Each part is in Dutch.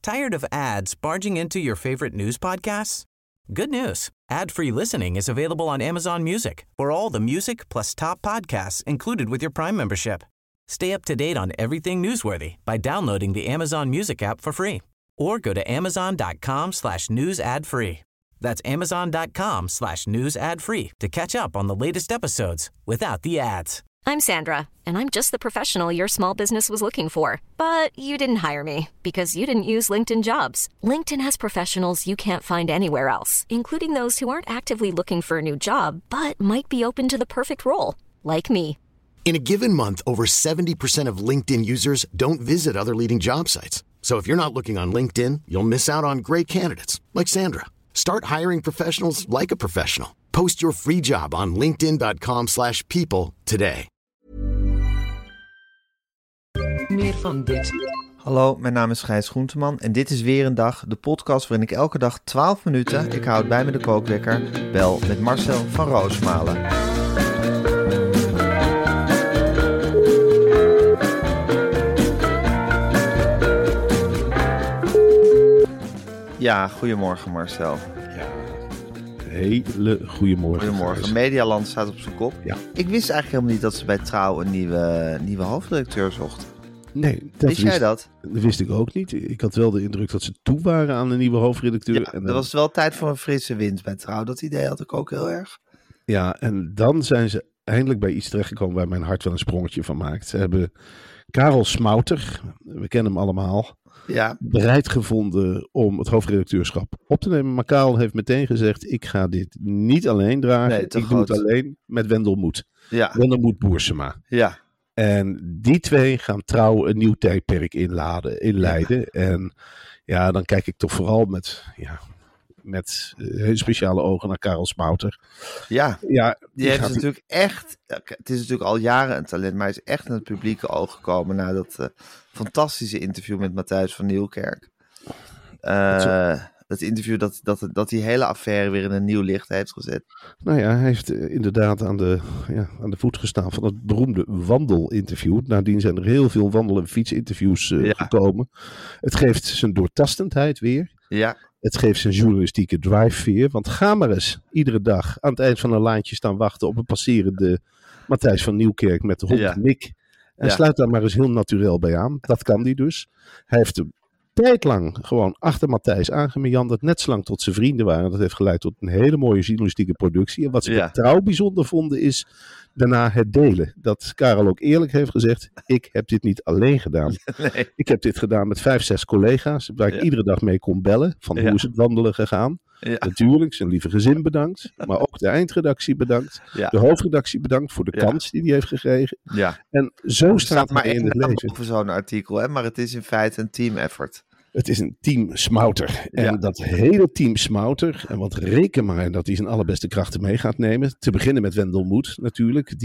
Tired of ads barging into your favorite news podcasts? Good news. Ad-free listening is available on Amazon Music for all the music plus top podcasts included with your Prime membership. Stay up to date on everything newsworthy by downloading the Amazon Music app for free or go to amazon.com/news ad free. That's amazon.com/news ad free to catch up on the latest episodes without the ads. I'm Sandra, and I'm just the professional your small business was looking for. But you didn't hire me because you didn't use LinkedIn Jobs. LinkedIn has professionals you can't find anywhere else, including those who aren't actively looking for a new job, but might be open to the perfect role, like me. In a given month, over 70% of LinkedIn users don't visit other leading job sites. So if you're not looking on LinkedIn, you'll miss out on great candidates like Sandra. Start hiring professionals like a professional. Post your free job on linkedin.com/people today. Meer van dit. Hallo, mijn naam is Gijs Groenteman en dit is weer een dag, de podcast waarin ik elke dag 12 minuten, ik houd bij me de kookwekker, bel met Marcel van Roosmalen. Ja, goedemorgen Marcel. Hele goedemorgen. Goedemorgen. Medialand staat op zijn kop. Ja. Ik wist eigenlijk helemaal niet dat ze bij Trouw een nieuwe hoofdredacteur zochten. Nee, Wist jij dat? Dat wist ik ook niet. Ik had wel de indruk dat ze toe waren aan een nieuwe hoofdredacteur. Ja, er was wel tijd voor een frisse wind bij Trouw. Dat idee had ik ook heel erg. Ja, en dan zijn ze eindelijk bij iets terechtgekomen waar mijn hart wel een sprongetje van maakt. Ze hebben Karel Smouter, we kennen hem allemaal, bereid gevonden om het hoofdredacteurschap op te nemen. Maar Karel heeft meteen gezegd, ik ga dit niet alleen dragen. Nee, ik doe het alleen met Wendel Moed. Ja. Wendel Moed Boersema. Ja. En die twee gaan Trouw een nieuw tijdperk inleiden. Ja. En ja, dan kijk ik toch vooral met speciale ogen naar Karel Smouter. Ja, die heeft gaat natuurlijk echt... Het is natuurlijk al jaren een talent, maar hij is echt in het publieke oog gekomen na dat fantastische interview met Matthijs van Nieuwkerk. Dat interview dat die hele affaire weer in een nieuw licht heeft gezet. Nou ja, hij heeft inderdaad aan de voet gestaan van het beroemde wandelinterview. Nadien zijn er heel veel wandel- en fietsinterviews gekomen. Het geeft zijn doortastendheid weer. Ja. Het geeft zijn journalistieke drive weer. Want ga maar eens iedere dag aan het eind van een lijntje staan wachten op een passerende Matthijs van Nieuwkerk met de hond Mick. En sluit daar maar eens heel natuurlijk bij aan. Dat kan die dus. Hij heeft een tijdlang gewoon achter Matthijs aangemeanderd, net zolang tot ze vrienden waren. Dat heeft geleid tot een hele mooie journalistieke productie. En wat ze bij Trouw bijzonder vonden is daarna het delen. Dat Karel ook eerlijk heeft gezegd, ik heb dit niet alleen gedaan. Nee. Ik heb dit gedaan met 5, 6 collega's, waar ik iedere dag mee kon bellen. Van hoe is het wandelen gegaan? Ja. Natuurlijk, zijn lieve gezin bedankt. Maar ook de eindredactie bedankt. Ja. De hoofdredactie bedankt voor de kans die hij heeft gekregen. Ja. En zo staat maar in het leven. Over zo'n artikel, hè? Maar het is in feite een team effort. Het is een team Smouter. En dat hele team Smouter, en wat reken maar dat hij zijn allerbeste krachten mee gaat nemen. Te beginnen met Wendel Moed natuurlijk.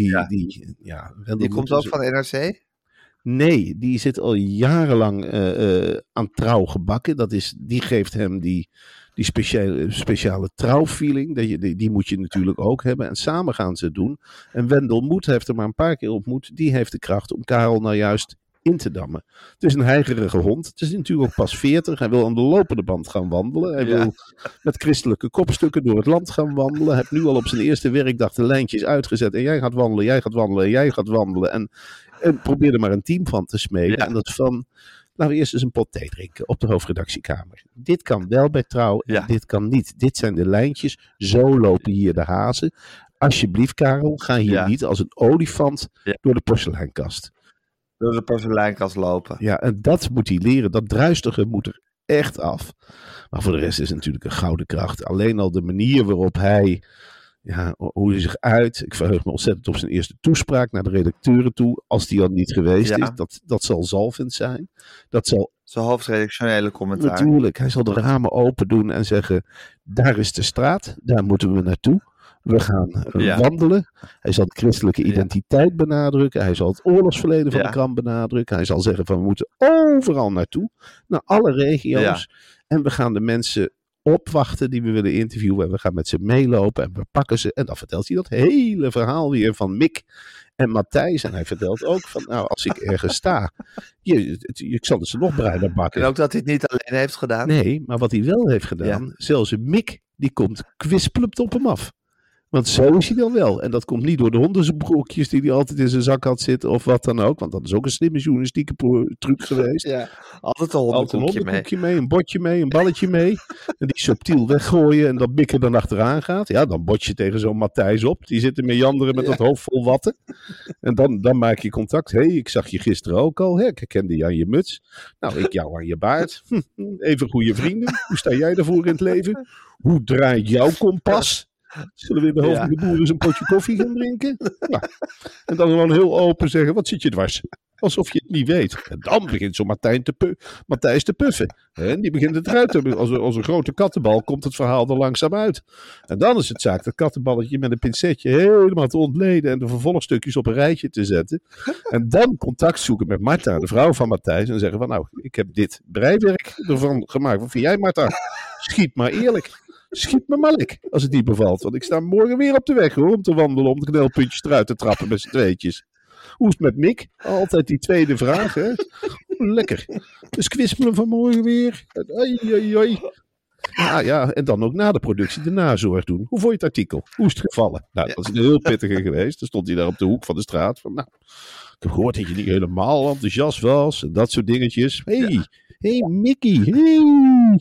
Die komt ook van NRC? Nee, die zit al jarenlang aan Trouw gebakken. Die geeft hem die speciale trouwfeeling. Die moet je natuurlijk ook hebben. En samen gaan ze het doen. En Wendel Moed heeft er maar een paar keer ontmoet. Die heeft de kracht om Karel nou juist in te dammen. Het is een heigerige hond. Het is natuurlijk ook pas 40. Hij wil aan de lopende band gaan wandelen. Hij wil met christelijke kopstukken door het land gaan wandelen. Hij heeft nu al op zijn eerste werkdag de lijntjes uitgezet. En jij gaat wandelen, jij gaat wandelen en jij gaat wandelen. En probeer er maar een team van te smeden. Ja. En dat van, laten we eerst eens een pot thee drinken op de hoofdredactiekamer. Dit kan wel bij Trouw en dit kan niet. Dit zijn de lijntjes. Zo lopen hier de hazen. Alsjeblieft, Karel, ga hier niet als een olifant door de porseleinkast. Door de porseleinkast lopen. Ja, en dat moet hij leren. Dat druistige moet er echt af. Maar voor de rest is het natuurlijk een gouden kracht. Alleen al de manier waarop hij, hoe hij zich uit. Ik verheug me ontzettend op zijn eerste toespraak naar de redacteuren toe. Als die al niet geweest is. Dat zal zalvend zijn. Dat zal... Zijn hoofdredactionele commentaar. Natuurlijk. Hij zal de ramen open doen en zeggen, daar is de straat. Daar moeten we naartoe. We gaan wandelen. Hij zal de christelijke identiteit benadrukken. Hij zal het oorlogsverleden van de krant benadrukken. Hij zal zeggen van we moeten overal naartoe. Naar alle regio's. En we gaan de mensen opwachten die we willen interviewen. En we gaan met ze meelopen en we pakken ze. En dan vertelt hij dat hele verhaal weer van Mick en Matthijs. En hij vertelt ook van, nou, als ik ergens sta, ik zal het ze nog bruiner bakken. En ook dat hij het niet alleen heeft gedaan. Nee, maar wat hij wel heeft gedaan, zelfs een Mick, die komt kwispelend op hem af. Want zo is hij dan wel. En dat komt niet door de hondenbroekjes die hij altijd in zijn zak had zitten of wat dan ook. Want dat is ook een slimme journalistieke truc geweest. Ja, altijd een hondenkoekje mee, een botje mee, een balletje mee. En die subtiel weggooien en dat Mick er dan achteraan gaat. Ja, dan bot je tegen zo'n Matthijs op. Die zit te meanderen met dat hoofd vol watten. En dan maak je contact. Hé, ik zag je gisteren ook al. Hè? Ik herkende je aan je muts. Nou, ik jou aan je baard. Even goede vrienden. Hoe sta jij ervoor in het leven? Hoe draait jouw kompas? Zullen we in de hoofdige boeren eens een potje koffie gaan drinken? Nou, en dan gewoon heel open zeggen, wat zit je dwars? Alsof je het niet weet. En dan begint zo'n Matthijs te puffen. En die begint het eruit te hebben. Als een grote kattenbal komt het verhaal er langzaam uit. En dan is het zaak dat kattenballetje met een pincetje helemaal te ontleden en de vervolgstukjes op een rijtje te zetten. En dan contact zoeken met Marta, de vrouw van Matthijs. En zeggen van, nou, ik heb dit breiwerk ervan gemaakt. Wat vind jij, Marta? Schiet maar eerlijk. Schiet me maar lek, als het niet bevalt. Want ik sta morgen weer op de weg, hoor, om te wandelen, om de knelpuntjes eruit te trappen met z'n tweetjes. Hoe is het met Mick? Altijd die tweede vraag, hè? Lekker. Dus kwispelen vanmorgen weer. Ai. Ja, en dan ook na de productie de nazorg doen. Hoe vond je het artikel? Hoe is het gevallen? Nou, dat is een heel pittige geweest. Dan stond hij daar op de hoek van de straat. Van, nou, ik heb gehoord dat je niet helemaal enthousiast was. En dat soort dingetjes. Hey Mickey, hey.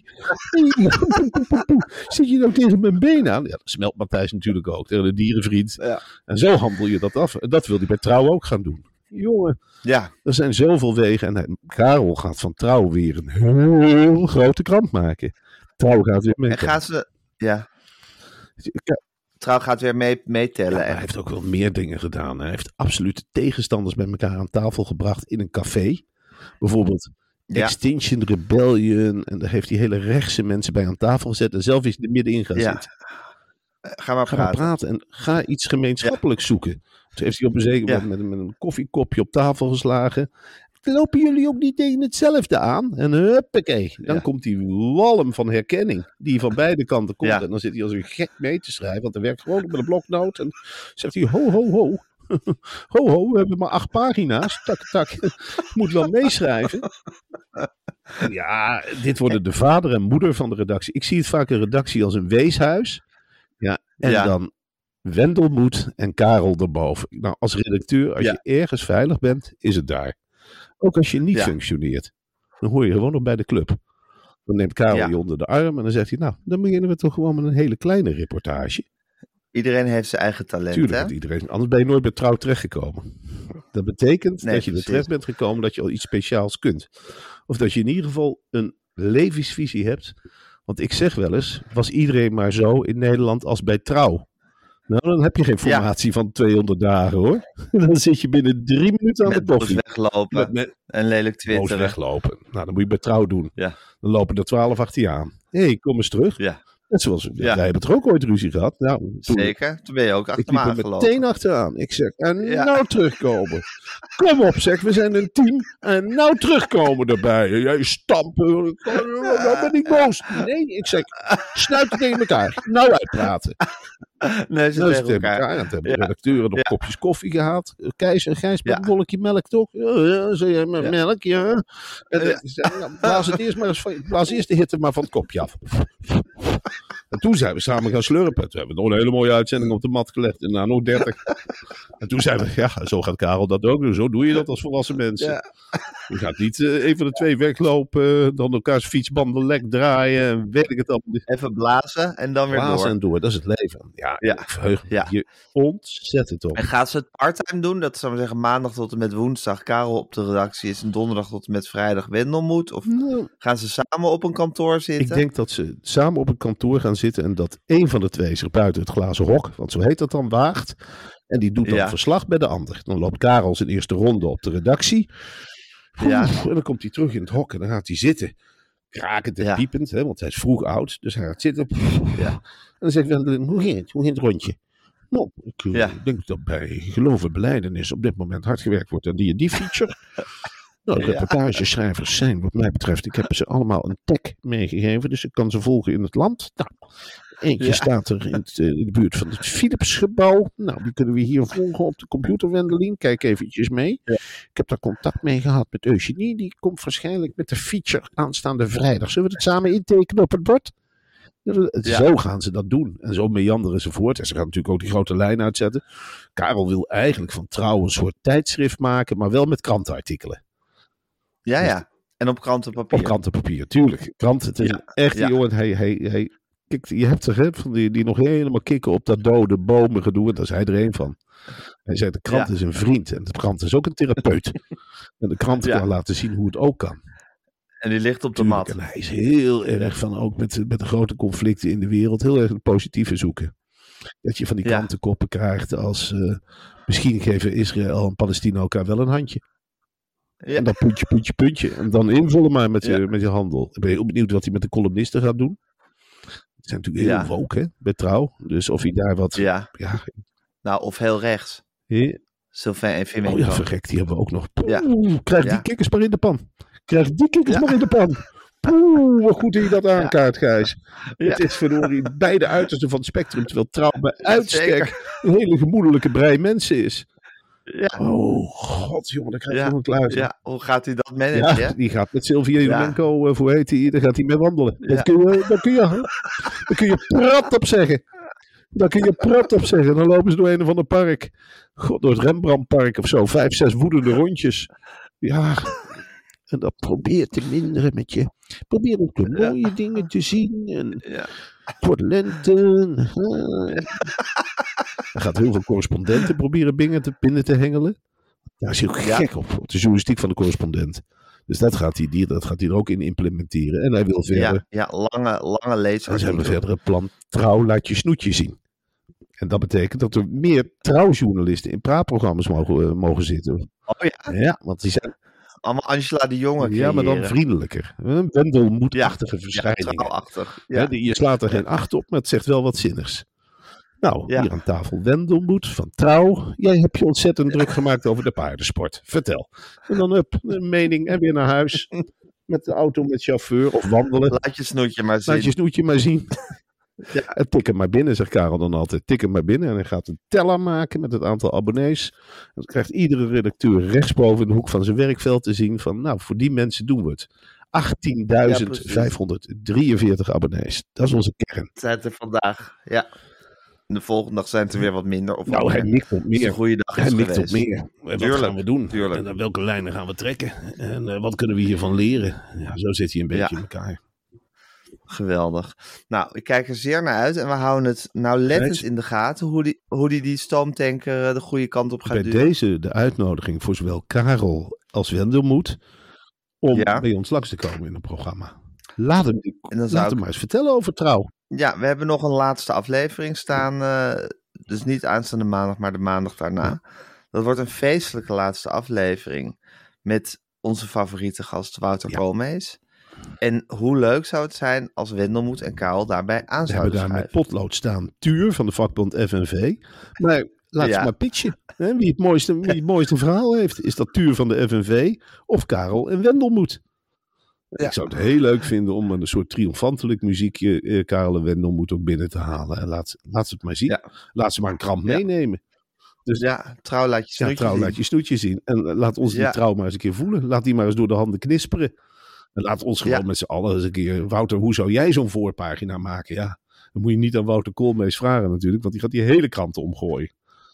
Zit je nou tegen mijn been aan? Ja, dat smelt Matthijs natuurlijk ook, tegen de dierenvriend. Ja. En zo handel je dat af. En dat wil hij bij Trouw ook gaan doen. Jongen, er zijn zoveel wegen. En Karel gaat van Trouw weer een heel grote krant maken. Trouw gaat weer mee. En gaan ze, Trouw gaat weer meetellen. Hij heeft ook wel meer dingen gedaan. Hij heeft absolute tegenstanders met elkaar aan tafel gebracht in een café. Bijvoorbeeld Extinction Rebellion. En daar heeft hij hele rechtse mensen bij aan tafel gezet. En zelf is hij er middenin gaan zitten. Ga maar praten. En ga iets gemeenschappelijks zoeken. Toen heeft hij op een zeker moment met een koffiekopje op tafel geslagen. Lopen jullie ook niet tegen hetzelfde aan? En huppakee. Dan komt die walm van herkenning. Die van beide kanten komt. En dan zit hij als een gek mee te schrijven. Want hij werkt gewoon met een bloknoot. En zegt hij ho. Ho, we hebben maar 8 pagina's. Tak. Moet wel meeschrijven. Ja, dit worden de vader en moeder van de redactie. Ik zie het vaak een redactie als een weeshuis. Ja, en dan Wendelmoed en Karel erboven. Nou, als redacteur, als je ergens veilig bent, is het daar. Ook als je niet functioneert. Dan hoor je gewoon nog bij de club. Dan neemt Karel je onder de arm en dan zegt hij, nou, dan beginnen we toch gewoon met een hele kleine reportage. Iedereen heeft zijn eigen talent, tuurlijk, iedereen. Anders ben je nooit bij Trouw terechtgekomen. Dat betekent dat je er terecht bent gekomen dat je al iets speciaals kunt. Of dat je in ieder geval een levensvisie hebt. Want ik zeg wel eens, was iedereen maar zo in Nederland als bij Trouw. Nou, dan heb je geen formatie van 200 dagen, hoor. Dan zit je binnen 3 minuten aan de koffie. Weglopen en lelijk twitteren. Weglopen. Nou, dat moet je bij Trouw doen. Ja. Dan lopen er 12 achter je aan. Hé, kom eens terug. Ja. Net zoals, wij hebben er ook ooit ruzie gehad. Nou, zeker, toen ben je ook achter me aangelopen. Ik liep er meteen achteraan. Ik zeg, en nou terugkomen. Kom op, zeg, we zijn een team. En nou terugkomen erbij. Jij stampen. Dan ben ik boos. Nee, ik zeg, snuiten tegen elkaar. Nou uitpraten. Nee, ze tegen elkaar. En hebben de redacteuren nog kopjes koffie gehad. Gijs met een bolletje melk, toch? Ja, zei jij met melk, ja. En blaas eerst de hitte maar van het kopje af. En toen zijn we samen gaan slurpen. Toen hebben we nog een hele mooie uitzending op de mat gelegd. En nou nog 30. En toen zeiden we, zo gaat Karel dat ook doen. Zo doe je dat als volwassen mensen. Ja. Je gaat niet een van de twee weglopen. Dan elkaars fietsbanden lek draaien. En weet ik het al. Even blazen en dan weer blazen en door. Dat is het leven. Ja. Ik verheug me hier ontzettend op. En gaat ze het parttime doen? Dat zou maar zeggen maandag tot en met woensdag Karel op de redactie is. En donderdag tot en met vrijdag Wendelmoed? Of gaan ze samen op een kantoor zitten? Ik denk dat ze samen op een kantoor gaan zitten. En dat één van de twee zich buiten het glazen hok, want zo heet dat dan, waagt. En die doet dan verslag bij de ander. Dan loopt Karel zijn eerste ronde op de redactie. En dan komt hij terug in het hok en dan gaat hij zitten. Krakend en piepend, hè, want hij is vroeg oud. Dus hij gaat zitten. En dan zegt hij, hoe ging het rondje? Nou, ik denk dat bij geloof en belijdenis op dit moment hard gewerkt wordt aan die feature. Nou, de reportageschrijvers zijn, wat mij betreft, ik heb ze allemaal een tag meegegeven, dus ik kan ze volgen in het land. Nou, eentje staat er in de buurt van het Philipsgebouw. Nou, die kunnen we hier volgen op de computer, Wendelin. Kijk eventjes mee. Ja. Ik heb daar contact mee gehad met Eugenie. Die komt waarschijnlijk met de feature aanstaande vrijdag. Zullen we het samen intekenen op het bord? Zo gaan ze dat doen. En zo meanderen ze voort. En ze gaan natuurlijk ook die grote lijn uitzetten. Karel wil eigenlijk van Trouw een soort tijdschrift maken, maar wel met krantenartikelen. Ja. En op krantenpapier. Op krantenpapier, tuurlijk. Kranten, het is echt die jongen. Hij kijk, je hebt er van die nog helemaal kikken op dat dode bomen gedoe. En daar is hij er een van. Hij zei, de krant is een vriend. En de krant is ook een therapeut. En de krant kan laten zien hoe het ook kan. En die ligt op de mat. En hij is heel erg van, ook met de grote conflicten in de wereld, heel erg het positieve zoeken. Dat je van die krantenkoppen krijgt als, misschien geven Israël en Palestina elkaar wel een handje. Ja. En dan puntje. En dan invullen maar met je handel. Ik ben heel benieuwd wat hij met de columnisten gaat doen. Het zijn natuurlijk heel woke, hè, bij Trouw. Dus of hij daar wat... Ja. Nou, of heel rechts. Sylvain en Vimenko. Oh ja, verrekt, die hebben we ook nog. Krijg die kikkers maar in de pan. Krijg die kikkers maar in de pan. Wat goed dat je dat aankaart, Gijs. Het is verdorie beide uitersten van het spectrum. Terwijl Trouw bij uitstek een hele gemoedelijke brei mensen is. Ja. Oh god, jongen, dan krijg je nog een kluis. Ja, hoe gaat hij dat managen? Ja, die gaat met Sylvia Jolenko, hoe heet hij? Daar gaat hij mee wandelen. Ja. Daar kun je prat op zeggen. Dan lopen ze door een of ander park. God, door het Rembrandtpark of zo. 5, 6 woedende rondjes. Ja. En dat probeer te minderen met je. Probeer ook de mooie dingen te zien. En het wordt lente. Er gaat heel veel correspondenten proberen binnen te hengelen. Daar is hij ook gek op de journalistiek van de correspondent. Dus dat gaat hij er ook in implementeren. En hij wil verder... lange lezers. En ze hebben verder het plan Trouw laat je snoetje zien. En dat betekent dat er meer trouwjournalisten in praatprogramma's mogen zitten. Oh ja? Ja, want die zijn... Allemaal Angela de Jonge creëren. Ja, maar dan vriendelijker. Een Wendelmoedachtige verschijning. Trouwachtig. Ja. Je slaat er geen acht op, maar het zegt wel wat zinnigs. Nou, hier aan tafel Wendelmoed van Trouw. Jij hebt je ontzettend druk gemaakt over de paardensport. Vertel. En dan een mening en weer naar huis. Met de auto met chauffeur of wandelen. Laat je snoetje maar zien. Ja. En tik hem maar binnen, zegt Karel dan altijd. Tik hem maar binnen en hij gaat een teller maken met het aantal abonnees. En dan krijgt iedere redacteur rechtsboven in de hoek van zijn werkveld te zien van, nou, voor die mensen doen we het. 18.543 abonnees. Dat is onze kern. Het zijn er vandaag, ja. En de volgende dag zijn het er weer wat minder. Of nou, hij mikt op meer. Een goede dag hij mikt geweest. Op meer. Wat gaan we doen? Tuurlijk. En welke lijnen gaan we trekken? En wat kunnen we hiervan leren? Ja, zo zit hij een beetje in elkaar. Geweldig. Nou, ik kijk er zeer naar uit. En we houden het nauwlettend in de gaten. Hoe die stoomtanker de goede kant op gaat duwen. Bij deze de uitnodiging voor zowel Karel als Wendelmoed om bij ons langs te komen in een programma. Laat hem maar eens vertellen over Trouw. Ja, we hebben nog een laatste aflevering staan. Dus niet aanstaande maandag, maar de maandag daarna. Ja. Dat wordt een feestelijke laatste aflevering. Met onze favoriete gast Wouter Koolmees. En hoe leuk zou het zijn als Wendelmoed en Karel daarbij aan zouden schuiven. We hebben daar met potlood staan Tuur van de vakbond FNV. Maar laat ze maar pitchen. Hè? Wie het mooiste verhaal heeft. Is dat Tuur van de FNV of Karel en Wendelmoed? Ja. Ik zou het heel leuk vinden om een soort triomfantelijk muziekje Karel en Wendelmoed ook binnen te halen. En laat ze het maar zien. Ja. Laat ze maar een krant meenemen. Dus, Trouw laat je snoetje zien. Trouw laat je snoetje zien. En laat ons die Trouw maar eens een keer voelen. Laat die maar eens door de handen knisperen. En laat ons gewoon met z'n allen eens een keer... Wouter, hoe zou jij zo'n voorpagina maken? Ja, dan moet je niet aan Wouter Koolmees vragen natuurlijk. Want die gaat die hele krant omgooien.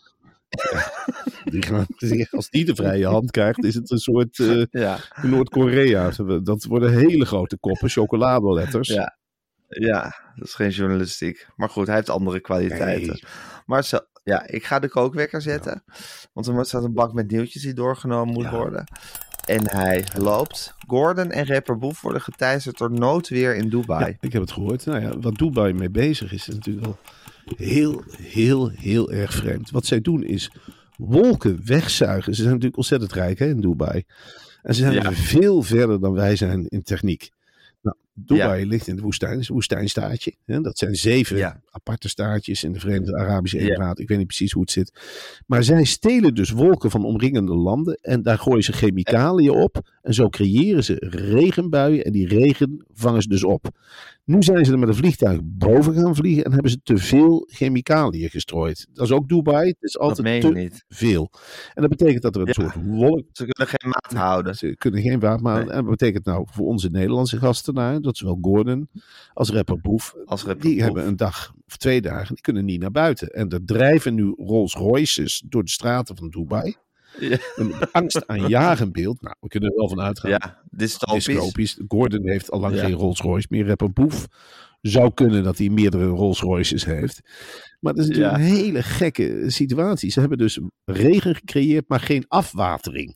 Als die de vrije hand krijgt, is het een soort Noord-Korea. Dat worden hele grote koppen, chocoladeletters. Ja, dat is geen journalistiek. Maar goed, hij heeft andere kwaliteiten. Nee. Maar ik ga de kookwekker zetten. Want er staat een bak met nieuwtjes die doorgenomen moet worden. En hij loopt. Gordon en rapper Boef worden geteisterd door noodweer in Dubai. Ja, ik heb het gehoord. Nou ja, wat Dubai mee bezig is natuurlijk wel heel erg vreemd. Wat zij doen is wolken wegzuigen. Ze zijn natuurlijk ontzettend rijk in Dubai. En ze zijn veel verder dan wij zijn in techniek. Nou, Dubai ligt in de woestijn, het is een woestijnstaatje. Hè? Dat zijn 7 aparte staatjes in de Verenigde Arabische Emiraten. Ik weet niet precies hoe het zit. Maar zij stelen dus wolken van omringende landen en daar gooien ze chemicaliën op. En zo creëren ze regenbuien en die regen vangen ze dus op. Nu zijn ze er met een vliegtuig boven gaan vliegen en hebben ze te veel chemicaliën gestrooid. Dat is ook Dubai. Het is altijd te veel. En dat betekent dat er een soort wolk... Ze kunnen geen maat houden. Ze kunnen geen maat houden. En dat betekent nou voor onze Nederlandse gasten daar, dat zowel Gordon als rapper Boef, die hebben een dag of 2 dagen, die kunnen niet naar buiten. En er drijven nu Rolls Royces door de straten van Dubai. Ja. Een angstaanjagend beeld. Nou, we kunnen er wel van uitgaan. Ja, dystopisch. Gordon heeft al lang geen Rolls Royce meer. Rapper Boef zou kunnen dat hij meerdere Rolls Royces heeft. Maar dat is natuurlijk een hele gekke situatie. Ze hebben dus regen gecreëerd, maar geen afwatering.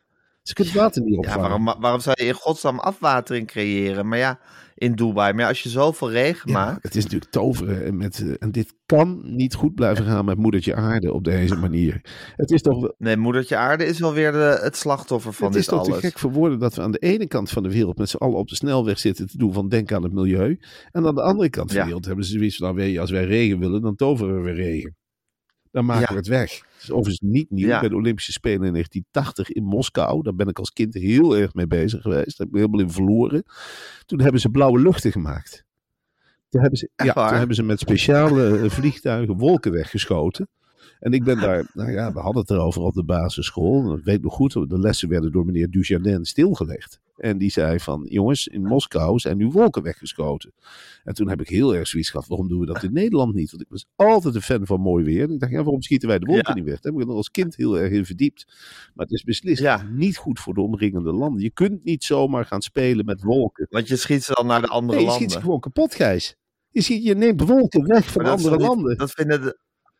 Ze kunnen het water niet opvangen. Ja, waarom zou je in godsnaam afwatering creëren? Maar ja, in Dubai. Maar als je zoveel regen maakt... Het is natuurlijk toveren. En dit kan niet goed blijven gaan met moedertje aarde op deze manier. Het is toch... Nee, moedertje aarde is wel weer het slachtoffer van dit alles. Het is toch te gek voor woorden dat we aan de ene kant van de wereld met z'n allen op de snelweg zitten te doen van denk aan het milieu. En aan de andere kant van de wereld hebben ze zoiets van, als wij regen willen, dan toveren we regen. Dan maken we het weg. Het is overigens niet nieuw. Bij de Olympische Spelen in 1980 in Moskou. Daar ben ik als kind heel erg mee bezig geweest. Daar heb ik helemaal in verloren. Toen hebben ze blauwe luchten gemaakt. Toen hebben ze met speciale vliegtuigen wolken weggeschoten. En ik ben daar, we hadden het erover op de basisschool. Ik weet nog goed, de lessen werden door meneer Dujardin stilgelegd. En die zei van, jongens, in Moskou zijn nu wolken weggeschoten. En toen heb ik heel erg zoiets gehad, waarom doen we dat in Nederland niet? Want ik was altijd een fan van mooi weer. En ik dacht, waarom schieten wij de wolken niet weg? Daar heb ik er als kind heel erg in verdiept. Maar het is beslist niet goed voor de omringende landen. Je kunt niet zomaar gaan spelen met wolken. Want je schiet ze dan naar de andere landen. Je schiet ze gewoon kapot, Gijs. Je neemt wolken weg van andere landen. Dat vinden de...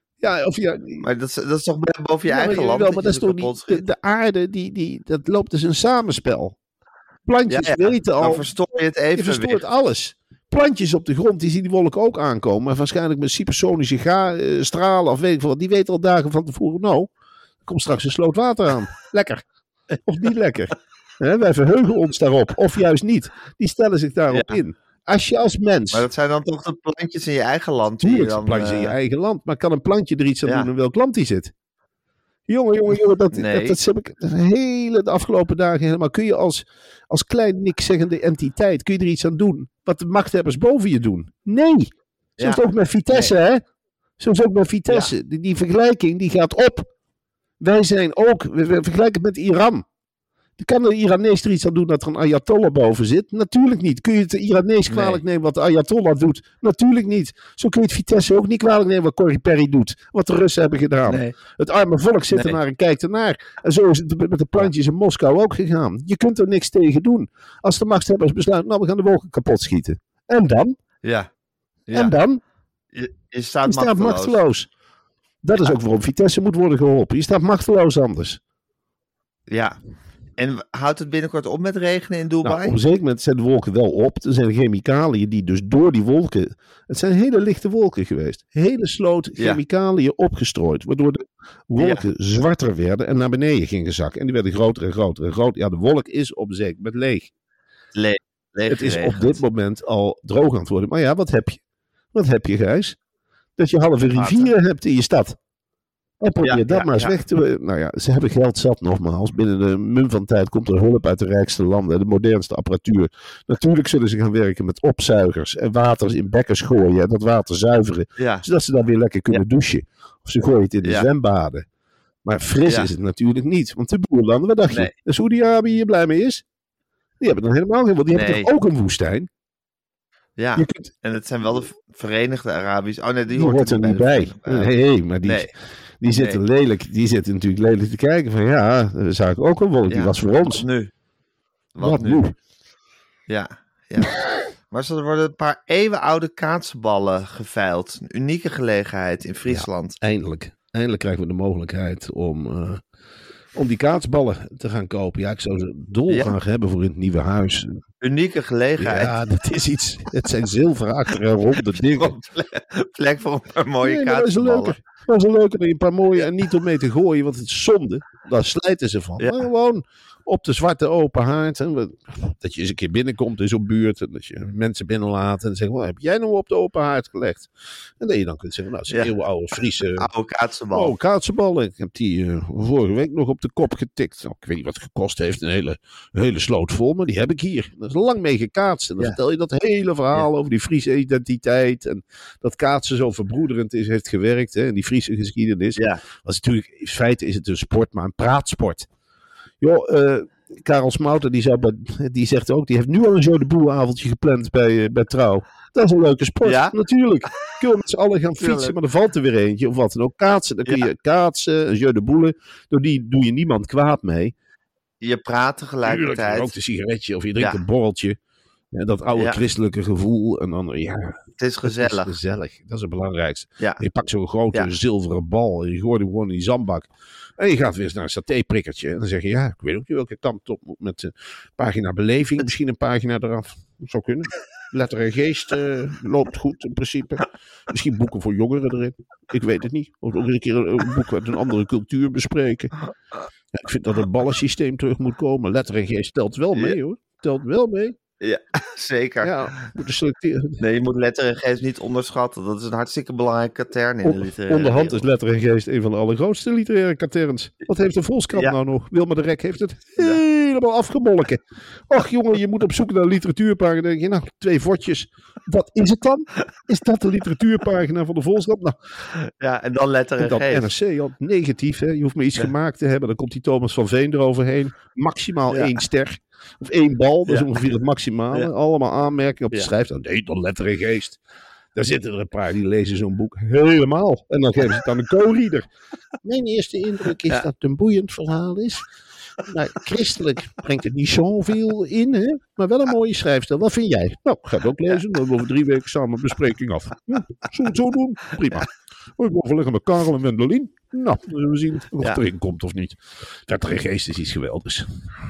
Maar dat is toch boven je eigen land? Maar dat is toch niet... De aarde, dat loopt dus een samenspel. Plantjes weten al... Dan verstoor je het even. Je verstoort alles. Plantjes op de grond, die zien die wolken ook aankomen. Maar waarschijnlijk met supersonische stralen of weet ik veel wat. Die weten al dagen van tevoren. Nou, er komt straks een sloot water aan. Lekker. Of niet lekker. Wij verheugen ons daarop. Of juist niet. Die stellen zich daarop in. Als je als mens... Maar dat zijn dan toch de plantjes in je eigen land? Tuurlijk zijn plantjes in je eigen land. Maar kan een plantje er iets aan doen in welk land die zit? Jongen, dat heb ik de afgelopen dagen helemaal. Kun je als klein nikszeggende entiteit, kun je er iets aan doen? Wat de machthebbers boven je doen? Nee. Zoals ook met Vitesse, hè? Zoals ook met Vitesse. Ja. Die vergelijking, die gaat op. Wij zijn ook, we vergelijken het met Iran. Kan de Iranees er iets aan doen dat er een Ayatollah boven zit? Natuurlijk niet. Kun je het de Iranees kwalijk nemen wat de Ayatollah doet? Natuurlijk niet. Zo kun je het Vitesse ook niet kwalijk nemen wat Corrie Perry doet. Wat de Russen hebben gedaan. Nee. Het arme volk zit ernaar en kijkt ernaar. En zo is het met de plantjes in Moskou ook gegaan. Je kunt er niks tegen doen. Als de machthebbers besluiten, we gaan de wolken kapot schieten. En dan? Ja. En dan? Je staat machteloos. Dat is ook waarom Vitesse moet worden geholpen. Je staat machteloos anders. Ja. En houdt het binnenkort op met regenen in Dubai? Nou, op een zeker moment zijn de wolken wel op. Er zijn chemicaliën die dus door die wolken... Het zijn hele lichte wolken geweest. Hele sloot chemicaliën opgestrooid. Waardoor de wolken zwarter werden en naar beneden gingen zakken. En die werden groter en groter en groter. Ja, de wolk is op een zeker moment leeg. Het is op dit moment al droog aan het worden. Maar ja, wat heb je? Wat heb je, Gijs? Dat je halve rivieren hebt in je stad. En probeer dat maar eens weg te... Nou ja, ze hebben geld zat nogmaals. Binnen de mum van tijd komt er hulp uit de rijkste landen. De modernste apparatuur. Natuurlijk zullen ze gaan werken met opzuigers. En water in bekkers gooien. En dat water zuiveren. Ja. Zodat ze dan weer lekker kunnen douchen. Of ze gooien het in de zwembaden. Maar fris is het natuurlijk niet. Want de boerlanden, wat dacht je? Dat Saudi-Arabië hier blij mee is? Die hebben dan helemaal geen... Want die hebben toch ook een woestijn? Ja, en het zijn wel de Verenigde Arabische... Oh nee, die hoort er niet bij. Nee, maar die zitten lelijk. Die zitten natuurlijk lelijk te kijken van dat zag ik ook een wolk. Die was voor ons. Wat nu? Ja. Maar er worden een paar eeuwenoude kaatsenballen geveild. Een unieke gelegenheid in Friesland. Ja, eindelijk krijgen we de mogelijkheid om die kaatsballen te gaan kopen. Ja, ik zou ze dolgraag hebben voor in het nieuwe huis. Unieke gelegenheid. Ja, dat is iets. Het zijn zilverachtige ronde dingen. Plek voor een paar mooie kaatsballen. Dat is een leuke dat je een paar mooie en niet om mee te gooien, want het is zonde. Daar slijten ze van. Ja. Maar gewoon op de zwarte open haard. Hè, dat je eens een keer binnenkomt in zo'n buurt. En dat je mensen binnenlaat. En zeggen, wat heb jij nou op de open haard gelegd? En dat je dan kunt zeggen, nou, het is een eeuwenoude Friese... Oude kaatsenbal. Oh, kaatsenballen. Ik heb die vorige week nog op de kop getikt. Nou, ik weet niet wat het gekost heeft. Een hele sloot vol, maar die heb ik hier. Dat is lang mee gekaatst. En dan vertel je dat hele verhaal over die Friese identiteit. En dat kaatsen zo verbroederend heeft gewerkt. Hè, en die Friese geschiedenis. Ja. Was natuurlijk, in feite is het een sport, maar een praatsport. Joh, Karel Smouten, die zegt ook, die heeft nu al een Joe de Boer avondje gepland bij Trouw. Dat is een leuke sport, Ja? Natuurlijk. Kun je met z'n allen gaan fietsen, maar er valt er weer eentje. Of wat dan ook, kaatsen. Dan kun je kaatsen, een Jeu de Boele. Door die doe je niemand kwaad mee. Je praat tegelijkertijd. Tuurlijk, je rookt een sigaretje of je drinkt een borreltje. Ja, dat oude christelijke gevoel. En dan, het is gezellig. Het is gezellig, dat is het belangrijkste. Ja. Je pakt zo'n grote zilveren bal en je gooit hem gewoon in die zandbak. En je gaat weer eens naar een satéprikkertje. En dan zeg je, ik weet ook niet welke kant op moet met pagina beleving. Misschien een pagina eraf. Dat zou kunnen. Letter en geest loopt goed in principe. Misschien boeken voor jongeren erin. Ik weet het niet. Of ook een keer een boek uit een andere cultuur bespreken. Ja, ik vind dat het ballensysteem terug moet komen. Letter en geest telt wel mee hoor. Telt wel mee. Ja, zeker. Ja, moeten selecteren. Nee, je moet letter en geest niet onderschatten. Dat is een hartstikke belangrijke katern in de literaire Onderhand wereld. is letter en geest een van de allergrootste literaire katerns. Wat heeft de Volkskrant nou nog? Wilma de Rek heeft het helemaal afgemolken. Och jongen, je moet op zoek naar een literatuurpagina. Dan denk je, nou, 2 vodjes. Wat is het dan? Is dat de literatuurpagina van de Volkskrant? Nou, Ja, en dan letter en en dan geest. NRC, al negatief. Hè? Je hoeft maar iets gemaakt te hebben. Dan komt die Thomas van Veen eroverheen. Maximaal 1 ster. Of 1 bal, dat is ongeveer het maximale. Ja. Allemaal aanmerkingen op de schrijft. Nee, dan letter en geest. Daar zitten er een paar die lezen zo'n boek helemaal. En dan geven ze het aan een co-reader. Mijn eerste indruk is dat het een boeiend verhaal is. Nou, christelijk brengt het niet zoveel in, hè? Maar wel een mooie schrijfstijl. Wat vind jij? Nou, ga het ook lezen. Dan hebben we over 3 weken samen een bespreking af. Ja, zullen we het zo doen? Prima. Ik overleggen met Karel en Wendelin. Nou, dan zullen we zien of het erin komt of niet. Letter en geest is iets geweldigs.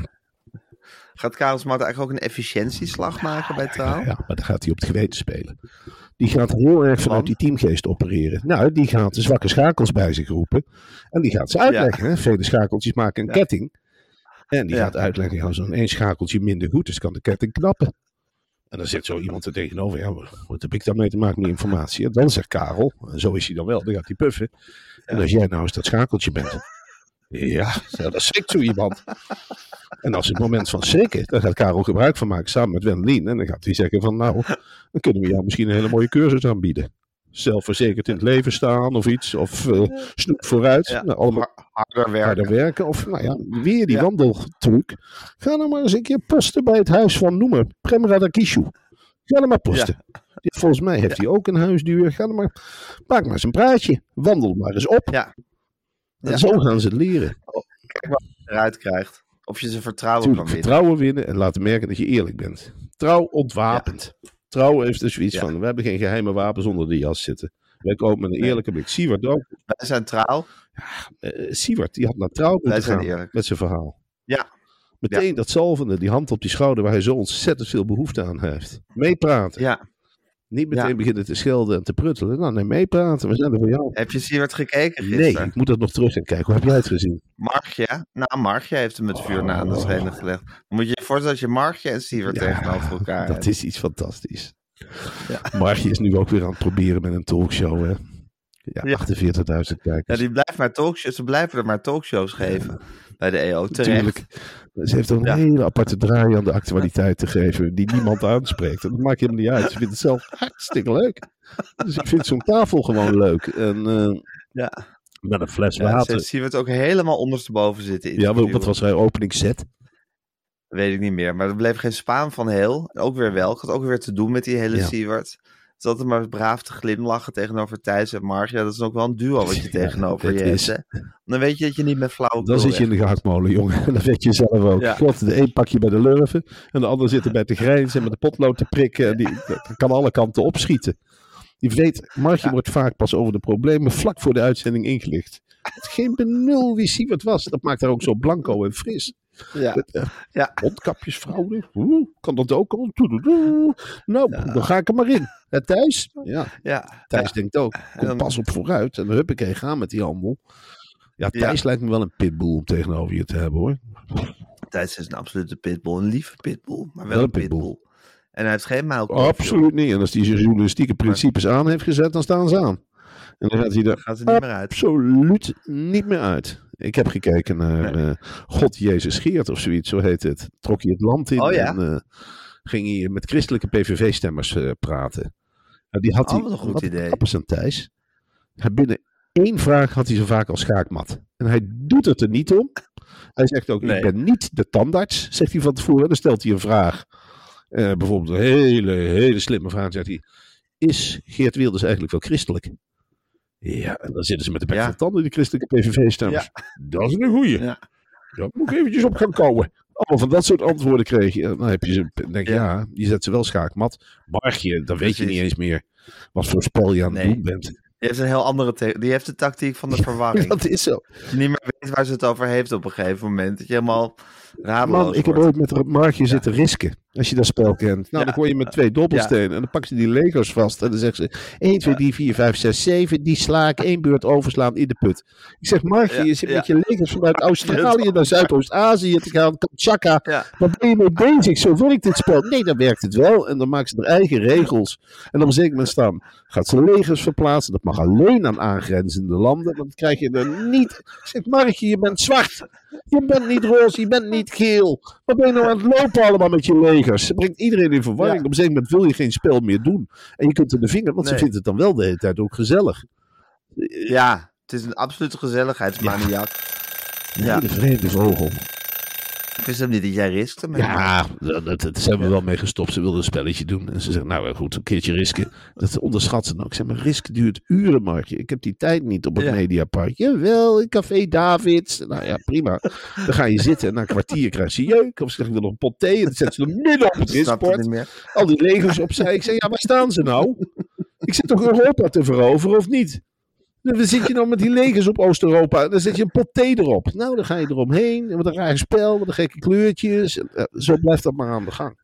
Gaat Karel Smouten eigenlijk ook een efficiëntieslag maken bij Trouw? Ja, maar dan gaat hij op het geweten spelen. Die gaat heel erg vanuit die teamgeest opereren. Nou, die gaat de zwakke schakels bij zich roepen. En die gaat ze uitleggen. Hè? Vele schakeltjes maken een ketting. En die gaat uitleggen, ja, zo'n 1 schakeltje minder goed is, kan de ketting knappen. En dan zit zo iemand er tegenover. Ja, wat heb ik daarmee te maken met die informatie? En dan zegt Karel, en zo is hij dan wel, dan gaat hij puffen. En als jij nou eens dat schakeltje bent. Ja, dat schrikt zo iemand. En als het moment van schrikken, dan gaat Karel gebruik van maken samen met Wendelin. En dan gaat hij zeggen van nou, dan kunnen we jou misschien een hele mooie cursus aanbieden. Zelfverzekerd in het leven staan of iets. Of snoep vooruit. Ja, Nou, allemaal harder werken. Of nou ja, weer die wandeltruc. Ga nou maar eens een keer posten bij het huis van Noemer. Prem Radakishu. Ga er maar posten. Volgens mij heeft hij ook een huisduur. Ga er maar, maak maar eens een praatje. Wandel maar eens op. Ja. En zo gaan ze het leren. Kijk wat je eruit krijgt. Of je ze vertrouwen Tuurlijk, kan winnen. vertrouwen winnen en laten merken dat je eerlijk bent. Trouw ontwapend. Trouw heeft dus zoiets van, we hebben geen geheime wapens onder de jas zitten. Wij komen met een eerlijke blik. Siewert ook. Wij zijn Trouw. Siewert, die had naar Trouw moeten zijn gaan eerlijk. met zijn verhaal. Ja. Meteen dat zalvende, die hand op die schouder waar hij zo ontzettend veel behoefte aan heeft. Meepraten. Ja. Niet meteen beginnen te schelden en te pruttelen. Nou, nee, meepraten. We zijn er voor jou. Heb je Siewert gekeken gisteren? Nee, ik moet dat nog terug gaan kijken. Hoe heb jij het gezien? Margje? Nou, Margje heeft hem met vuur aan de schenen gelegd. Dan moet je je voorstellen dat je Margje en Siewert tegenover elkaar Dat hebt. is iets fantastisch. Ja. Margje is nu ook weer aan het proberen met een talkshow. Hè? Ja, 48.000 kijkers. Ja, ze blijven er maar talkshows geven bij de EO. Terecht. Tuurlijk. Ze heeft ook een hele aparte draai aan de actualiteit te geven die niemand aanspreekt. Dat maakt helemaal niet uit. Ze vindt het zelf hartstikke leuk. Dus ik vind zo'n tafel gewoon leuk. En met een fles water. Ze zien we het ook helemaal ondersteboven zitten. Ja, wat was haar openingszet? Weet ik niet meer. Maar er bleef geen spaan van heel. Ook weer wel. Ik had ook weer te doen met die hele Siewert. Ze hadden maar braaf te glimlachen tegenover Thijs en Marg. Ja, dat is ook wel een duo wat je tegenover je hebt. Hè? Dan weet je dat je niet met flauwe Dan zit je in de gehaktmolen, jongen. Dat weet je zelf ook. Ja. God, de een pak je bij de lurven. En de ander zit er bij te grijnzen en met de potlood te prikken. En die kan alle kanten opschieten. Die weet, Margje wordt vaak pas over de problemen vlak voor de uitzending ingelicht. Geen benul wie Siewert was. Dat maakt haar ook zo blanco en fris. Ja. Ja. Mondkapjesfraude. Kan dat ook al? Nou, dan ga ik er maar in. Thijs? Ja. Thijs denkt ook, kom pas op vooruit. En dan huppakee, gaan met die handel. Ja, Thijs lijkt me wel een pitbull om tegenover je te hebben, hoor. Thijs is een absolute pitbull. Een lieve pitbull, maar wel een pitbull. En hij heeft geen muilkorfje. Absoluut niet. En als hij zijn journalistieke principes aan heeft gezet, dan staan ze aan. En dan gaat hij er niet meer uit. Absoluut niet meer uit. Ik heb gekeken naar God Jezus Geert of zoiets, zo heet het. Trok hij het land in en ging hij met christelijke PVV-stemmers praten. Die had hij een goed idee. Appels en Thijs. Binnen 1 vraag had hij zo vaak als schaakmat. En hij doet het er niet om. Hij zegt ook, ik ben niet de tandarts, zegt hij van tevoren. Dan stelt hij een vraag. Bijvoorbeeld een hele slimme vraag. Zegt hij, is Geert Wilders eigenlijk wel christelijk? Ja, en dan zitten ze met de bek van tanden, die christelijke PVV-stemmers. Ja. Dat is een goeie. Ja. Daar moet ik eventjes op gaan kouwen. Allemaal van dat soort antwoorden kreeg je. Dan heb je ze, denk je, je zet ze wel schaakmat. Margje, dan weet je niet eens meer wat voor spel je aan het doen bent. Die heeft een heel andere die heeft de tactiek van de verwarring. Dat is zo. Dat je niet meer weet waar ze het over heeft op een gegeven moment. Dat je helemaal radeloos wordt. Ik heb ooit met Margje zitten risken. Als je dat spel kent. Nou, dan gooi je met 2 dobbelstenen. En dan pak ze die Legos vast. En dan zegt ze 1, 2, 3, 4, 5, 6, 7. Die sla ik 1 beurt overslaan in de put. Ik zeg, Margje, je zit met je Legos vanuit Australië naar Zuidoost-Azië te gaan. Kamchatka. Waar ben je mee bezig? Zo wil ik dit spel. Nee, dan werkt het wel. En dan maakt ze haar eigen regels. En op een zeker moment gaat ze legers verplaatsen. Dat mag alleen aan aangrenzende landen. Dan krijg je er niet. Ik zeg, Margje, je bent zwart. Je bent niet roze, je bent niet geel. Wat ben je nou aan het lopen allemaal met je legers? Ze brengt iedereen in verwarring. Op een zeker moment wil je geen spel meer doen. En je kunt er de vinger, want ze vindt het dan wel de hele tijd ook gezellig. Ja, het is een absolute gezelligheidsmaniak. Ja. De vreemde vogel. Ik wist hem niet dat jij riskte. Ja, daar zijn we wel mee gestopt. Ze wilde een spelletje doen. En ze zegt, nou goed, een keertje risken. Dat onderschat ze nog. Ik zeg, maar risk duurt uren, Markje. Ik heb die tijd niet op het Mediapark. Jawel, in Café Davids. Nou ja, prima. Dan ga je zitten en na een kwartier krijgt ze jeuk. Of ze krijgt nog een pot thee. En dan zet ze er midden op het riskbord. Al die Legos opzij. Ik zeg, ja, waar staan ze nou? Ik zit toch Europa te veroveren, of niet? Dan zit je nou met die legers op Oost-Europa. En dan zet je een pot thee erop. Nou, dan ga je eromheen. En wat een raar spel. Wat een gekke kleurtjes. Zo blijft dat maar aan de gang.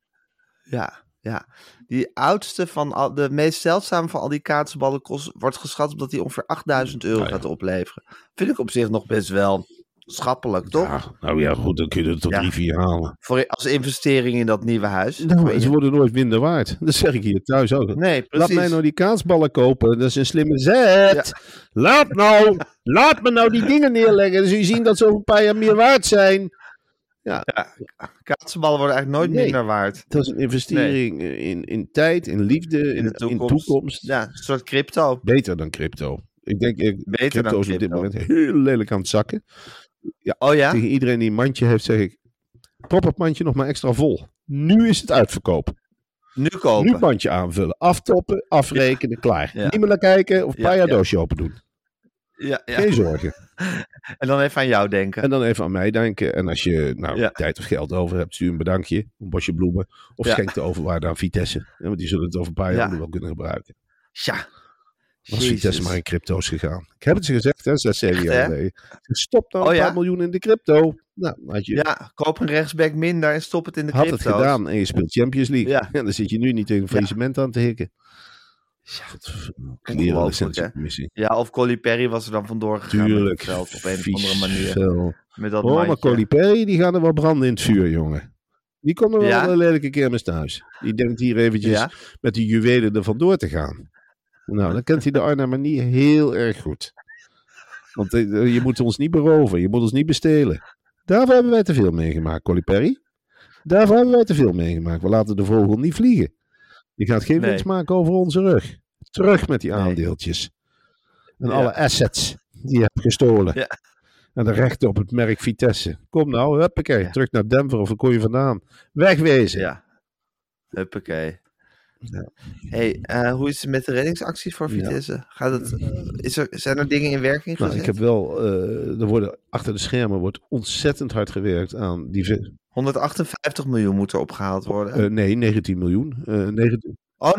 Ja. Die oudste van de meest zeldzame van al die kaatsenballen wordt geschat omdat die ongeveer €8.000 gaat opleveren. Vind ik op zich nog best wel schappelijk, toch? Ja, nou ja, goed, dan kun je er tot 3-4 halen. Als investering in dat nieuwe huis. Nou, ze worden nooit minder waard. Dat zeg ik hier thuis ook. Nee, precies. Laat mij nou die kaasballen kopen. Dat is een slimme zet. Ja. Laat me nou die dingen neerleggen. Dan zul je zien dat ze over een paar jaar meer waard zijn. Ja. Kaatsenballen worden eigenlijk nooit minder waard. Dat is een investering in tijd, in liefde, in toekomst. Ja, een soort crypto. Beter dan crypto. Ik denk, crypto is op dit moment heel lelijk aan het zakken. Ja, tegen iedereen die een mandje heeft, zeg ik, prop het mandje nog maar extra vol. Nu is het uitverkoop. Nu kopen. Nu het mandje aanvullen, aftoppen, afrekenen, klaar. Niet meer naar kijken of een paar jaar doosje open doen. Ja. Geen zorgen. En dan even aan jou denken. En dan even aan mij denken. En als je tijd of geld over hebt, stuur een bedankje, een bosje bloemen. Of schenk het overwaarde aan Vitesse. Want die zullen het over een paar jaar wel kunnen gebruiken. Ja. Als Vitesse maar in crypto's gegaan. Ik heb het ze gezegd, 6-7 jaar geleden. Stop nou een paar miljoen in de crypto. Nou, koop een rechtsback minder en stop het in de crypto's. Had het gedaan en je speelt Champions League. Ja. Dan zit je nu niet tegen een faillissement aan te hikken. Ja, of Colly Perry was er dan vandoor gegaan. Tuurlijk. Op een of andere manier. Met dat maar Colly Perry, die gaan er wel branden in het vuur, jongen. Die komt er wel een lelijke kermis thuis. Die denkt hier eventjes met die juwelen er vandoor te gaan. Nou, dan kent hij de Arnhemmer niet heel erg goed. Want je moet ons niet beroven. Je moet ons niet bestelen. Daarvoor hebben wij te veel meegemaakt, Colly Perry. Daarvoor hebben wij te veel meegemaakt. We laten de vogel niet vliegen. Je gaat geen winst maken over onze rug. Terug met die aandeeltjes. En alle assets die je hebt gestolen. Ja. En de rechten op het merk Vitesse. Kom nou, huppakee. Terug naar Denver of waar kom je vandaan? Wegwezen. Ja. Huppakee. Hey, hoe is het met de reddingsacties voor Vitesse? Zijn er dingen in werking gezet? Ik heb wel, achter de schermen wordt ontzettend hard gewerkt aan die... 158 miljoen moet er opgehaald worden. Nee, 19 miljoen. 19... Oh,